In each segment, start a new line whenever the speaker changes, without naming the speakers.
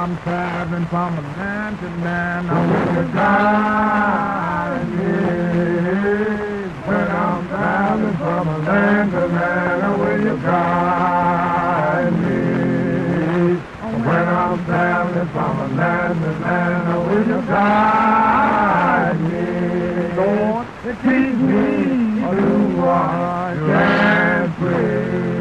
I'm traveling from land to land, I will you guide me. When I'm traveling from land to land, I will you guide me. When I'm traveling from land to land, I will you guide me. Lord, teach me to walk and pray.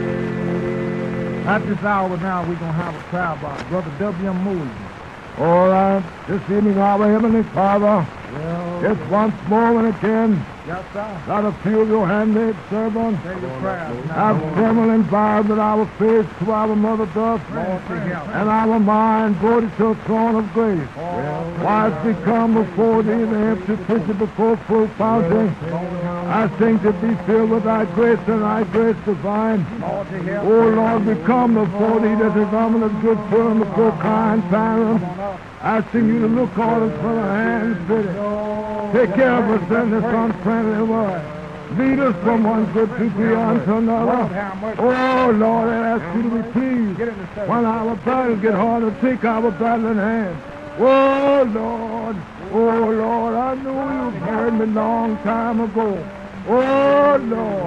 At this hour now, we're going to have a prayer by Brother W.M. Moody.
All right, this evening, our Heavenly Father, just once more and again,
Yes, sir.
let us feel your handmaid servant.
Say your prayers.
Have trembling vibe that our face to our mother doth, and our mind brought it to a throne of grace. Why we come before thee, the empty pitcher before full fountain. I sing to be filled with thy grace and thy grace divine. Oh Lord, we come before thee that is ominous good firm before kind parents. Asking you to look on us from our hands, pity. Take care of us in this unfriendly world. Lead us from one good to beyond to another. Oh Lord, I ask you to be pleased when our battles get harder, take our battle in hand. Oh Lord, I know you've heard me long time ago. Oh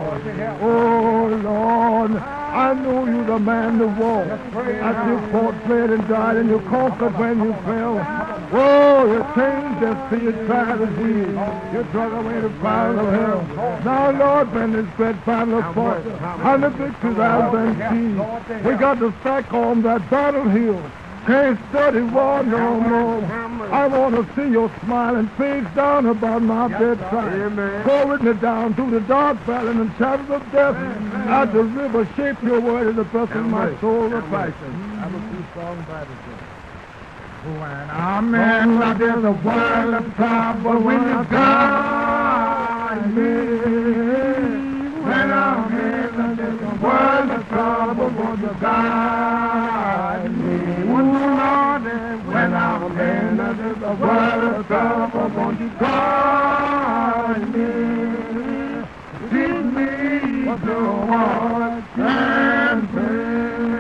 Lord, I know you're the man to war. As you fought, fled, and died, and you conquered when you fell. Oh, you changed us till you tried as we. You drug away the fire of hell. Now, Lord, when this great battle of fought, and the victories have been seen, we got to strike home that battle hill. Can't study war no more. I want to see your smiling face down about my bedside. Go with me down through the dark valley and shadows of death. At the river, shape your word in the breath of my soul reflection.
Have a few songs by the when I'm in love, there's a world of trouble when you guide me. When I'm in love, there's a world of trouble when you guide me. When I'm in love, there's a world of trouble when you guide me. Teach me to walk and pray.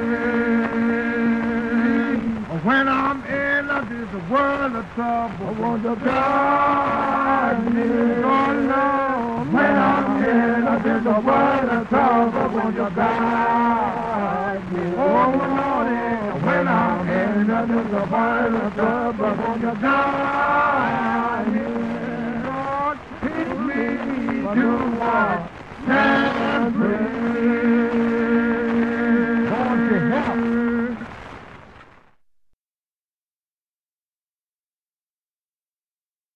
When I'm in love, there's a world of trouble. I want to guide me. Oh, no. When I'm in love, there's a world of trouble. I want to guide me. Oh, Lord, when I'm in love, there's a world of trouble. I want to guide me. Lord, teach me to walk and pray.